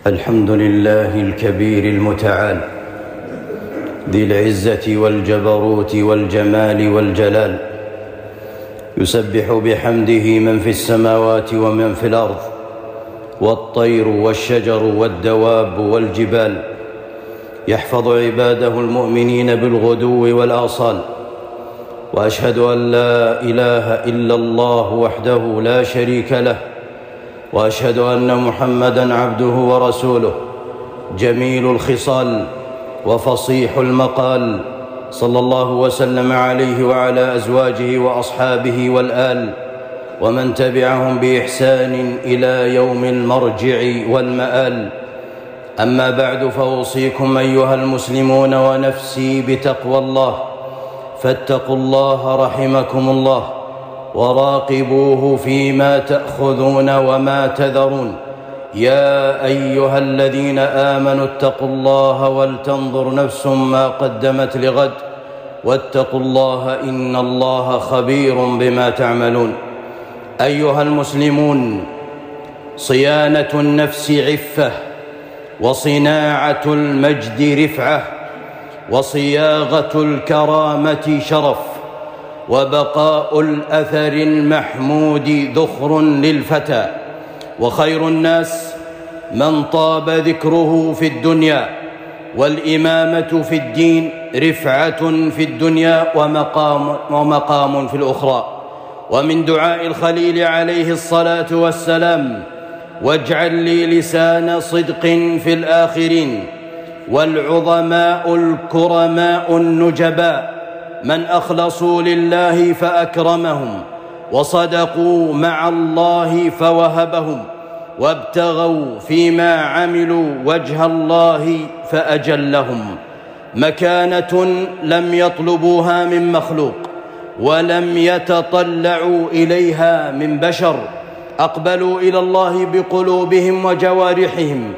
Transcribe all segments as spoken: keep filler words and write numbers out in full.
الحمد لله الكبير المتعال ذي العزة والجبروت والجمال والجلال، يسبح بحمده من في السماوات ومن في الأرض، والطير والشجر والدواب والجبال، يحفظ عباده المؤمنين بالغدو والآصال. وأشهد أن لا إله إلا الله وحده لا شريك له، وأشهد أن محمدًا عبده ورسوله، جميل الخصال وفصيح المقال، صلى الله وسلم عليه وعلى أزواجه وأصحابه والآل ومن تبعهم بإحسان إلى يوم المرجع والمآل. أما بعد، فأوصيكم أيها المسلمون ونفسي بتقوى الله، فاتقوا الله رحمكم الله، وراقبوه فيما تأخذون وما تذرون. يا أيها الذين آمنوا اتقوا الله ولتنظر نفس ما قدمت لغد، واتقوا الله إن الله خبير بما تعملون. أيها المسلمون، صيانة النفس عفة، وصناعة المجد رفعة، وصياغة الكرامة شرف، وبقاء الأثر المحمود ذخر للفتى. وخير الناس من طاب ذكره في الدنيا، والإمامة في الدين رفعة في الدنيا ومقام, ومقام في الأخرى. ومن دعاء الخليل عليه الصلاة والسلام: واجعل لي لسان صدق في الآخرين، والعظماء الكرماء النجباء من أخلصوا لله فأكرمهم، وصدقوا مع الله فوهبهم، وابتغوا فيما عملوا وجه الله فأجلهم. مكانة لم يطلبوها من مخلوق، ولم يتطلعوا إليها من بشر، أقبلوا إلى الله بقلوبهم وجوارحهم،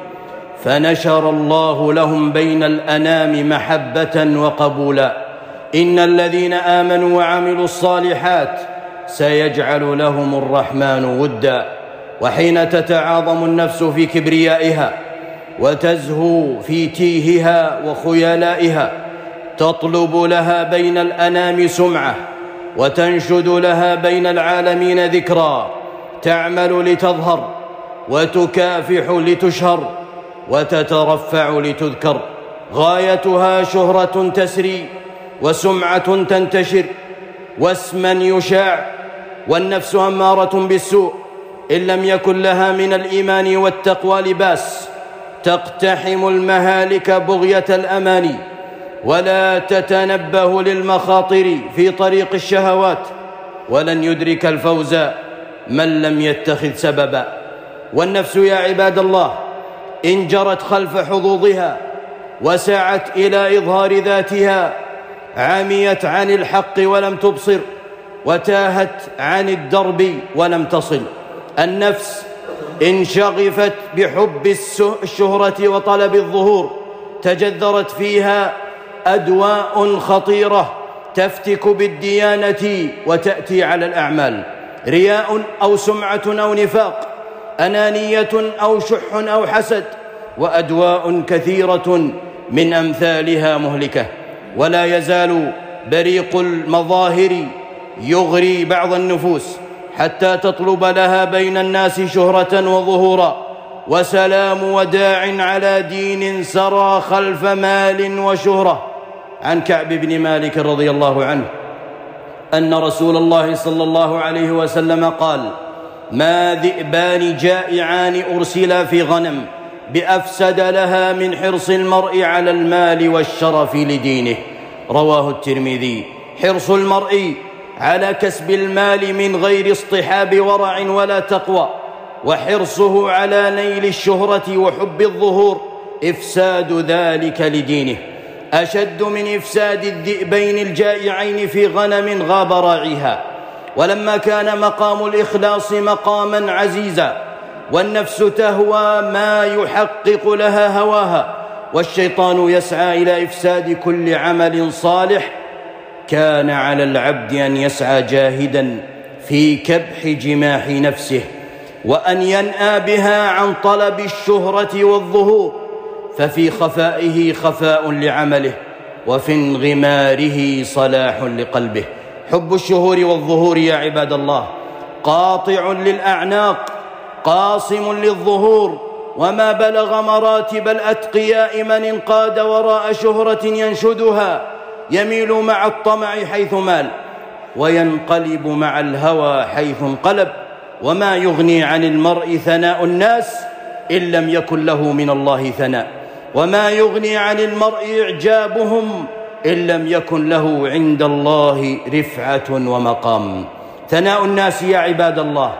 فنشر الله لهم بين الأنام محبة وقبولا. إن الذين آمنوا وعملوا الصالحات سيجعل لهم الرحمن ودا. وحين تتعاظم النفس في كبريائها، وتزهو في تيهها وخيلائها، تطلب لها بين الأنام سمعة، وتنشد لها بين العالمين ذكرا، تعمل لتظهر، وتكافح لتشهر، وتترفع لتذكر. غايتها شهرة تسري، وسمعة تنتشر، واسما يشاع. والنفس أمارة بالسوء إن لم يكن لها من الإيمان والتقوى لباس، تقتحم المهالك بغية الأماني، ولا تتنبه للمخاطر في طريق الشهوات. ولن يدرك الفوز من لم يتخذ سببا. والنفس يا عباد الله إن جرت خلف حظوظها، وسعت إلى إظهار ذاتها، عميت عن الحق ولم تبصر، وتاهت عن الدرب ولم تصل. النفس إن شغفت بحب الشهرة وطلب الظهور، تجذرت فيها أدواء خطيرة تفتك بالديانة وتأتي على الأعمال: رياء أو سمعة أو نفاق، أنانية أو شح أو حسد، وأدواء كثيرة من أمثالها مهلكة. ولا يزال بريق المظاهر يغري بعض النفوس حتى تطلب لها بين الناس شهرة وظهورا. وسلام وداع على دين سرى خلف مال وشهرة. عن كعب بن مالك رضي الله عنه أن رسول الله صلى الله عليه وسلم قال: ما ذئبان جائعان أرسلا في غنم بأفسد لها من حرص المرء على المال والشرف لدينه. رواه الترمذي. حرص المرء على كسب المال من غير اصطحاب ورع ولا تقوى، وحرصه على نيل الشهرة وحب الظهور، إفساد ذلك لدينه أشد من إفساد الذئبين الجائعين في غنم غاب راعيها. ولما كان مقام الإخلاص مقاما عزيزا، والنفس تهوى ما يحقق لها هواها، والشيطان يسعى إلى إفساد كل عمل صالح، كان على العبد أن يسعى جاهدا في كبح جماح نفسه وأن ينأى بها عن طلب الشهرة والظهور، ففي خفائه خفاء لعمله، وفي انغماره صلاح لقلبه. حب الشهور والظهور يا عباد الله قاطع للأعناق، قاصم للظهور، وما بلغ مراتب الأتقياء من انقاد وراء شهرة ينشدها، يميل مع الطمع حيث مال، وينقلب مع الهوى حيث انقلب. وما يغني عن المرء ثناء الناس إن لم يكن له من الله ثناء، وما يغني عن المرء إعجابهم إن لم يكن له عند الله رفعة ومقام. ثناء الناس يا عباد الله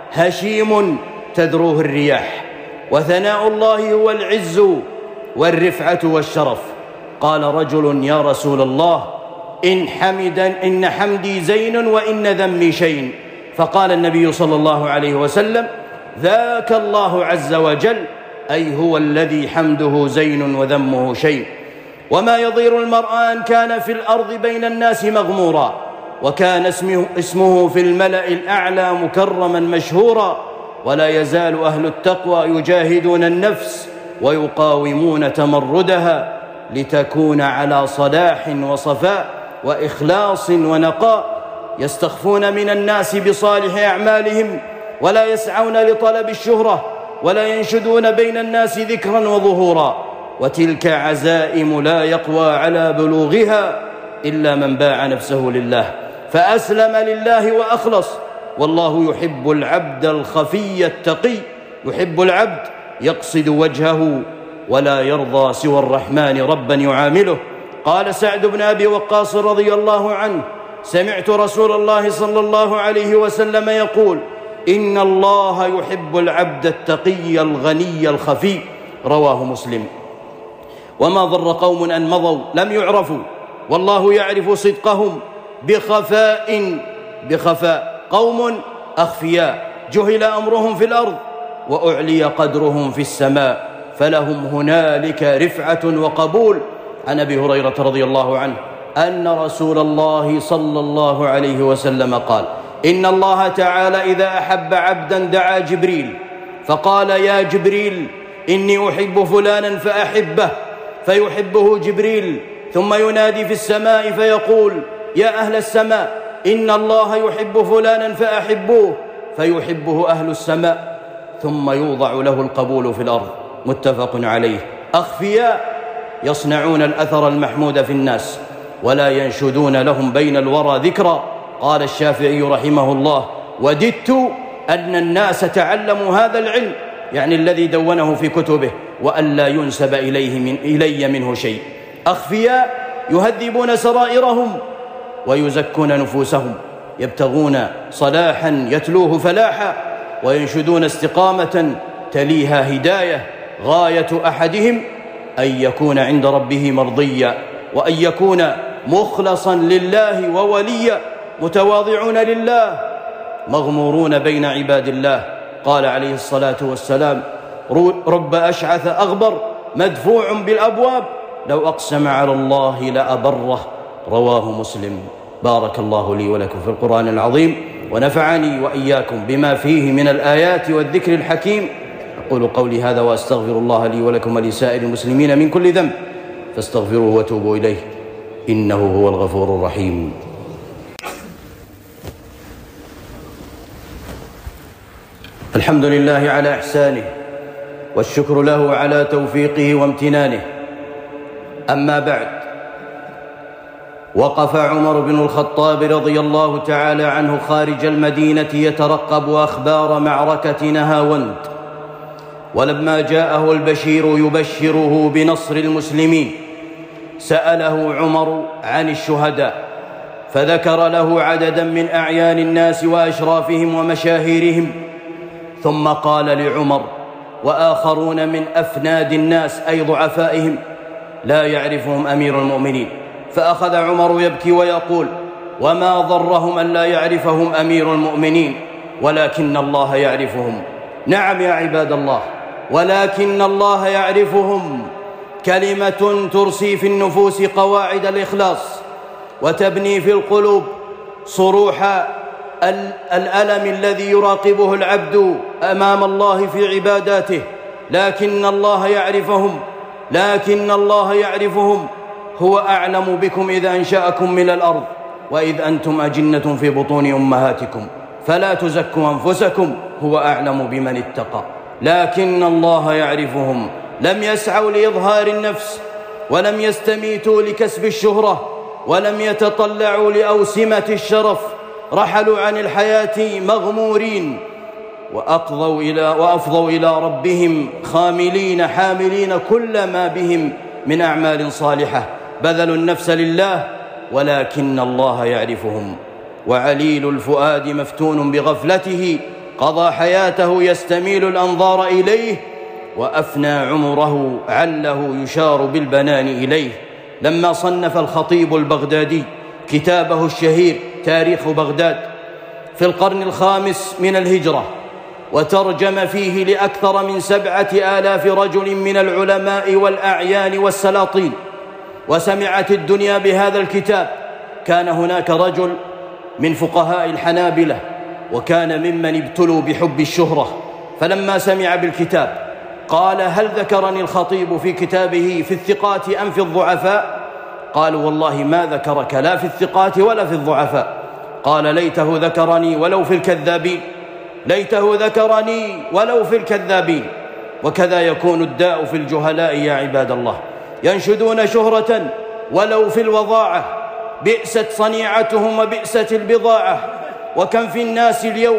هشيم تذروه الرياح، وثناء الله هو العز والرفعة والشرف. قال رجل: يا رسول الله، إن, حمدا إن حمدي زين وإن ذمي شين. فقال النبي صلى الله عليه وسلم: ذاك الله عز وجل، أي هو الذي حمده زين وذمه شين. وما يضير المرء أن كان في الأرض بين الناس مغمورا، وكان اسمه, اسمه في الملأ الأعلى مكرما مشهورا، ولا يزال أهل التقوى يجاهدون النفس ويقاومون تمردها لتكون على صلاح وصفاء وإخلاص ونقاء، يستخفون من الناس بصالح أعمالهم، ولا يسعون لطلب الشهرة، ولا ينشدون بين الناس ذكرا وظهورا. وتلك عزائم لا يقوى على بلوغها إلا من باع نفسه لله، فأسلم لله وأخلص. والله يحب العبد الخفي التقي، يحب العبد يقصد وجهه ولا يرضى سوى الرحمن ربا يعامله. قال سعد بن أبي وقاص رضي الله عنه: سمعت رسول الله صلى الله عليه وسلم يقول: إن الله يحب العبد التقي الغني الخفي. رواه مسلم. وما ضر قوم أن مضوا لم يعرفوا، والله يعرف صدقهم بخفاء بخفاء قوم أخفياء جهل أمرهم في الأرض وأعلي قدرهم في السماء، فلهم هنالك رفعة وقبول. عن أبي هريرة رضي الله عنه أن رسول الله صلى الله عليه وسلم قال: إن الله تعالى إذا أحب عبدا دعا جبريل فقال: يا جبريل إني أحب فلانا فأحبه، فيحبه جبريل، ثم ينادي في السماء فيقول: يا أهل السماء إن الله يحب فلانا فأحبوه، فيحبه أهل السماء، ثم يوضع له القبول في الأرض. متفق عليه. أخفياء يصنعون الأثر المحمود في الناس ولا ينشدون لهم بين الورى ذكرا. قال الشافعي رحمه الله: وددت أن الناس تعلموا هذا العلم، يعني الذي دونه في كتبه، وأن لا ينسب إليه من إلي منه شيء. أخفياء يهذبون سرائرهم ويزكون نفوسهم، يبتغون صلاحا يتلوه فلاحا، وينشدون استقامة تليها هداية. غاية أحدهم أن يكون عند ربه مرضيا، وأن يكون مخلصا لله ووليا، متواضعون لله، مغمورون بين عباد الله. قال عليه الصلاة والسلام: رب أشعث أغبر مدفوع بالأبواب لو أقسم على الله لأبره. رواه مسلم. بارك الله لي ولكم في القرآن العظيم، ونفعني وإياكم بما فيه من الآيات والذكر الحكيم. أقول قولي هذا وأستغفر الله لي ولكم ولسائر المسلمين من كل ذنب، فاستغفروه وتوبوا إليه، إنه هو الغفور الرحيم. الحمد لله على إحسانه، والشكر له على توفيقه وامتنانه. أما بعد، وقف عمر بن الخطاب رضي الله تعالى عنه خارج المدينة يترقب أخبار معركة نهاوند، ولما جاءه البشير يبشره بنصر المسلمين سأله عمر عن الشهداء، فذكر له عددا من أعيان الناس وأشرافهم ومشاهيرهم، ثم قال لعمر: وآخرون من أفناد الناس أي ضعفائهم لا يعرفهم أمير المؤمنين. فأخذ عمر يبكي ويقول: وما ضرهم أن لا يعرفهم أمير المؤمنين، ولكن الله يعرفهم. نعم يا عباد الله، ولكن الله يعرفهم، كلمة ترسي في النفوس قواعد الإخلاص، وتبني في القلوب صروح الألم الذي يراقبه العبد أمام الله في عباداته، لكن الله يعرفهم لكن الله يعرفهم هو أعلم بكم إذ أنشأكم من الأرض وإذ أنتم أجنة في بطون أمهاتكم فلا تزكوا أنفسكم هو أعلم بمن اتقى. لكن الله يعرفهم. لم يسعوا لإظهار النفس، ولم يستميتوا لكسب الشهرة، ولم يتطلعوا لأوسمة الشرف. رحلوا عن الحياة مغمورين، وأقضوا إلى وأفضوا إلى ربهم خاملين حاملين كل ما بهم من أعمال صالحة. بذلوا النفس لله، ولكن الله يعرفهم. وعليل الفؤاد مفتون بغفلته قضى حياته يستميل الأنظار إليه، وأفنى عمره عله يشار بالبنان إليه. لما صنف الخطيب البغدادي كتابه الشهير تاريخ بغداد في القرن الخامس من الهجرة، وترجم فيه لأكثر من سبعة آلاف رجل من العلماء والأعيان والسلاطين، وسمعت الدنيا بهذا الكتاب، كان هناك رجل من فقهاء الحنابلة وكان ممن ابتلوا بحب الشهرة، فلما سمع بالكتاب قال: هل ذكرني الخطيب في كتابه في الثقات أم في الضعفاء؟ قالوا: والله ما ذكرك لا في الثقات ولا في الضعفاء. قال: ليته ذكرني ولو في الكذابين، ليته ذكرني ولو في الكذابين. وكذا يكون الداء في الجهلاء يا عباد الله، ينشدون شهرة ولو في الوضاعة، بئست صنيعتهم وبئست البضاعة. وكم في الناس اليوم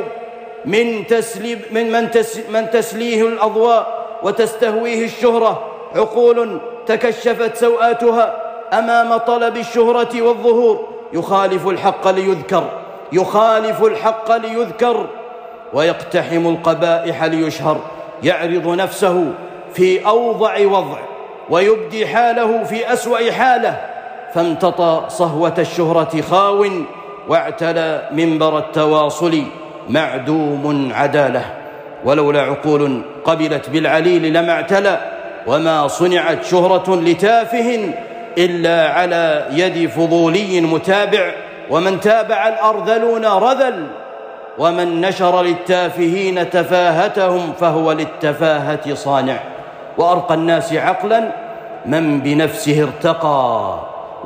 من, تسليب من, من, تس من تسليه الأضواء وتستهويه الشهرة، عقول تكشفت سوآتها أمام طلب الشهرة والظهور، يخالف الحق ليذكر يخالف الحق ليذكر ويقتحم القبائح ليشهر، يعرض نفسه في أوضع وضع ويبدي حاله في أسوأ حاله، فامتطى صهوة الشهرة خاو، واعتلى منبر التواصل معدوم عداله. ولولا عقول قبلت بالعليل لما اعتلى، وما صنعت شهرة لتافه إلا على يد فضولي متابع، ومن تابع الأرذلون رذل، ومن نشر للتافهين تفاهتهم فهو للتفاهة صانع. وأرقى الناس عقلا من بنفسه ارتقى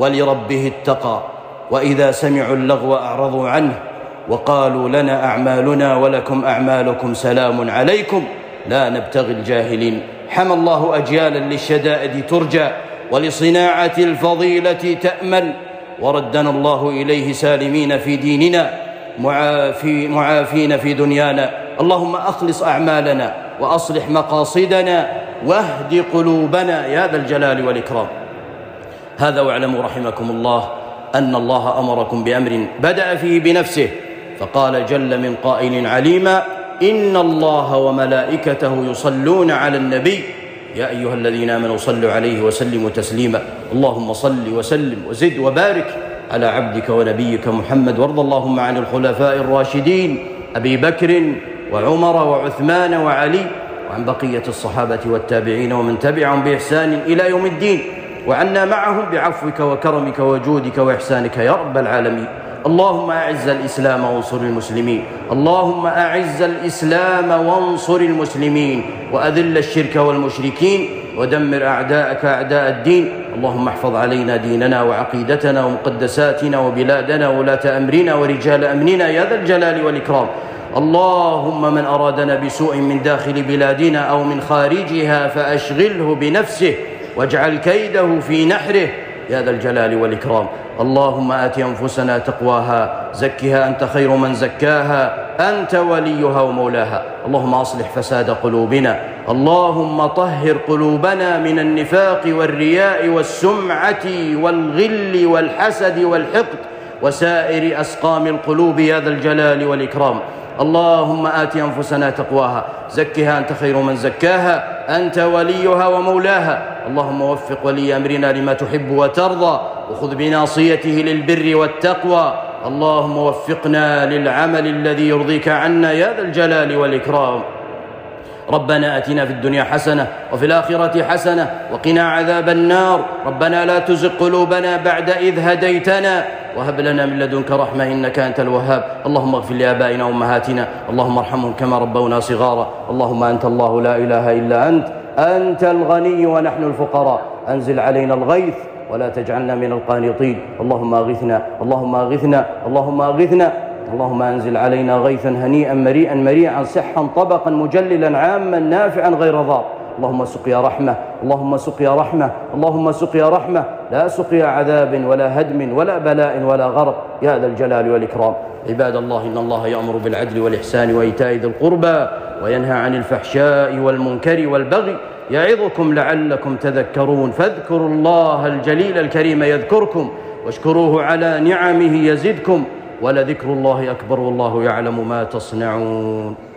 ولربه اتقى، وإذا سمعوا اللغو أعرضوا عنه وقالوا: لنا أعمالنا ولكم أعمالكم سلام عليكم لا نبتغي الجاهلين. حمى الله أجيالا للشدائد ترجى ولصناعة الفضيلة تأمل، وردنا الله إليه سالمين في ديننا معافي معافين في دنيانا. اللهم أخلص أعمالنا وأصلح مقاصدنا واهد قلوبنا يا ذا الجلال والإكرام. هذا واعلموا رحمكم الله أن الله أمركم بأمر بدأ فيه بنفسه، فقال جل من قائل عليما: إن الله وملائكته يصلون على النبي يا أيها الذين آمنوا صلوا عليه وسلموا تسليما. اللهم صل وسلم وزد وبارك على عبدك ونبيك محمد، وارض اللهم عن الخلفاء الراشدين أبي بكر وعمر وعثمان وعلي، وعن بقية الصحابة والتابعين ومن تبعهم بإحسان إلى يوم الدين، وعنا معهم بعفوك وكرمك وجودك وإحسانك يا رب العالمين. اللهم أعز الإسلام وانصر المسلمين، اللهم أعز الإسلام وانصر المسلمين، وأذل الشرك والمشركين، ودمر أعداءك أعداء الدين. اللهم احفظ علينا ديننا وعقيدتنا ومقدساتنا وبلادنا وولاة أمرنا ورجال أمننا يا ذا الجلال والإكرام. اللهم من أرادنا بسوء من داخل بلادنا أو من خارجها فأشغله بنفسه واجعل كيده في نحره يا ذا الجلال والإكرام. اللهم آت أنفسنا تقواها، زكها أنت خير من زكاها، أنت وليها ومولاها. اللهم أصلح فساد قلوبنا، اللهم طهر قلوبنا من النفاق والرياء والسمعة والغل والحسد والحقد وسائر أسقام القلوب يا ذا الجلال والإكرام. اللهم آت أنفسنا تقواها، زكها أنت خير من زكاها، أنت وليها ومولاها. اللهم وفق ولي أمرنا لما تحب وترضى، وخذ بناصيته للبر والتقوى. اللهم وفقنا للعمل الذي يرضيك عنا يا ذا الجلال والإكرام. ربنا آتنا في الدنيا حسنة وفي الآخرة حسنة وقنا عذاب النار. ربنا لا تزغ قلوبنا بعد إذ هديتنا وهب لنا من لدنك رحمة إنك أنت الوهاب. اللهم اغفر لآبائنا وأمهاتنا، اللهم ارحمهم كما ربونا صغارا. اللهم أنت الله لا إله إلا أنت، أنت الغني ونحن الفقراء. أنزل علينا الغيث ولا تجعلنا من القانطين. اللهم أغثنا، اللهم أغثنا، اللهم أغثنا. اللهم أنزل علينا غيثا هنيئا مريئا مريعا صحا طبقا مجللا عاما نافعا غير ضار. اللهم سقيا رحمة، اللهم سقيا رحمة، اللهم سقيا رحمة، لا سقيا عذاب ولا هدم ولا بلاء ولا غرق يا ذا الجلال والإكرام. عباد الله، إن الله يأمر بالعدل والإحسان وإيتاء ذي القربى وينهى عن الفحشاء والمنكر والبغي يعظكم لعلكم تذكرون. فاذكروا الله الجليل الكريم يذكركم واشكروه على نعمه يزدكم ولذكر الله أكبر والله يعلم ما تصنعون.